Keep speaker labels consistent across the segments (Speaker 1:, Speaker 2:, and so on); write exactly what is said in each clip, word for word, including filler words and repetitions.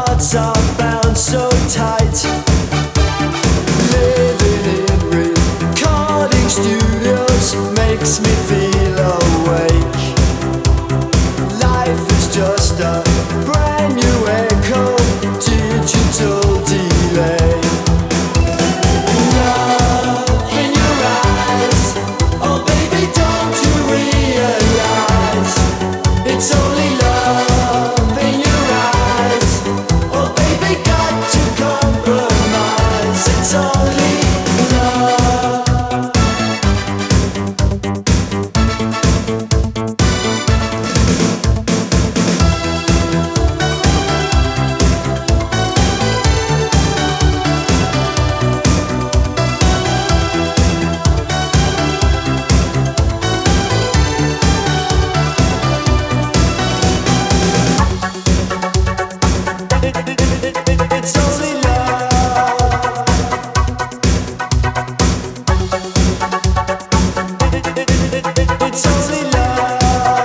Speaker 1: hearts are bound so tight. Living in recording studios makes me feel awake. Life is just a brand new echo, digital delay. Love in your eyes, oh baby, don't you realize it's only love in your eyes? Oh baby, got to compromise. It's only love. It's only love. It's only love.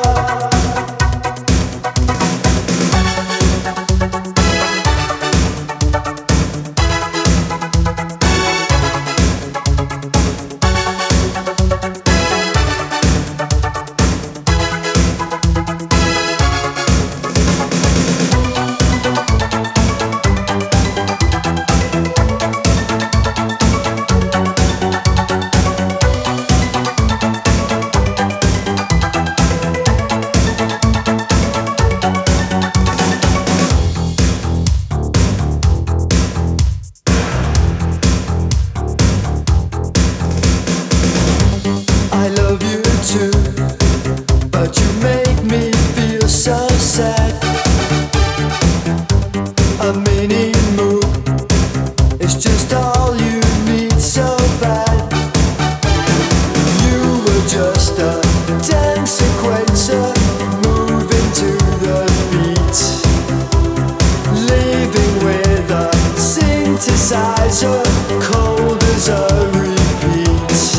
Speaker 1: I love you too, but you make me feel so sad. A mini move is just all you need so bad. You were just a dance sequencer, moving to the beat, leaving with a synthesizer, cold as a repeat.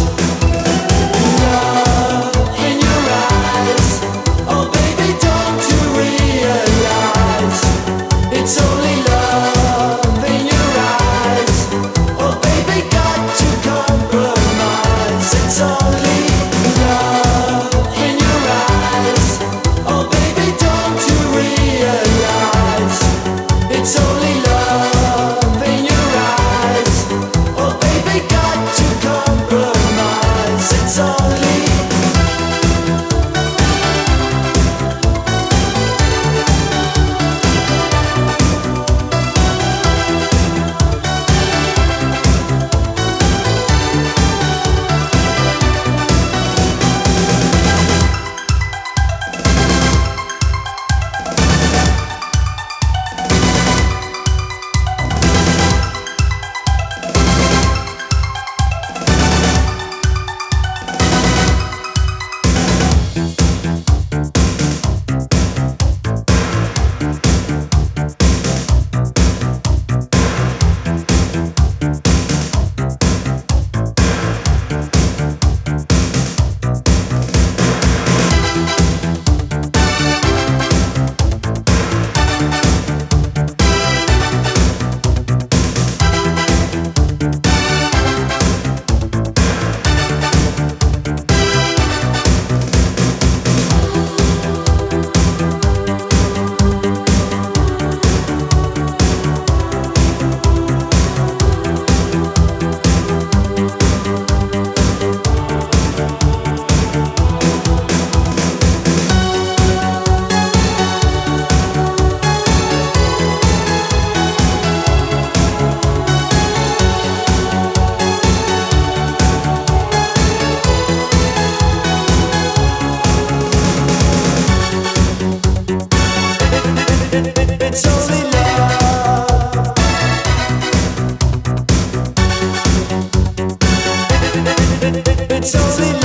Speaker 1: It's only love in your eyes. Oh baby, got to compromise. It's only love in your eyes. Oh baby, don't you realize it's only love in your eyes? Oh baby, got to compromise. It's only It's only love. It's only